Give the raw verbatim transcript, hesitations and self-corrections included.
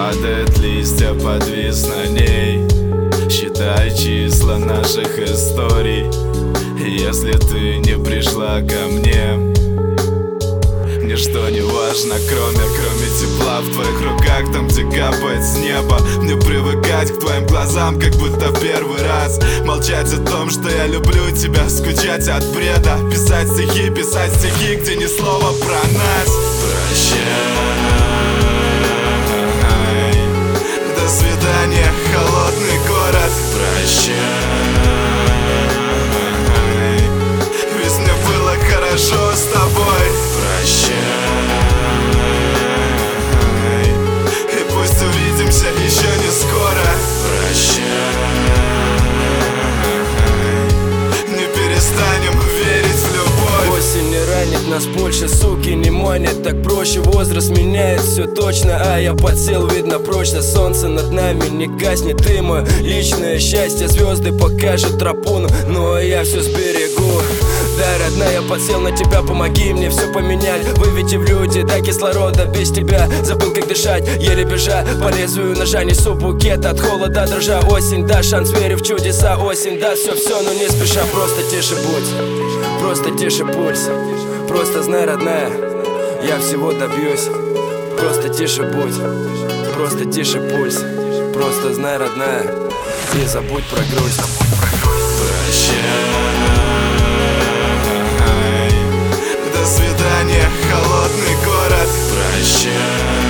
падает листья, подвис на ней. Считай числа наших историй. Если ты не пришла ко мне, ничто не важно, кроме, кроме тепла в твоих руках, там, где капает с неба. Мне привыкать к твоим глазам, как будто первый раз. Молчать о том, что я люблю тебя, скучать от бреда. Писать стихи, писать стихи, где ни слова про нас. Прощай, до свидания, холодный город. Прощай, ведь мне было хорошо с тобой. Прощай, и пусть увидимся еще не скоро. Прощай, не перестанем верить в любовь. Осень не ранит нас больше, суки не манит. Так проще, возраст меняет все точно. А я подсел, видно прочно. Солнце над нами не гаснет. Ты мое личное счастье, звезды покажут тропу. Ну а я все сберегу. Да, родная, я подсел на тебя, помоги мне все поменять. Выведи в люди, дай кислорода, без тебя забыл, как дышать, еле бежа по лезвию ножа, несу букет от холода дрожа. Осень, да, шанс, верю в чудеса. Осень, да, все-все, но не спеша. Просто тише будь, просто тише пульс. Просто знай, родная, я всего добьюсь. Просто тише будь, просто тише пульс. Просто знай, родная, не забудь про грусть. Прощай, до свидания, холодный город. Прощай,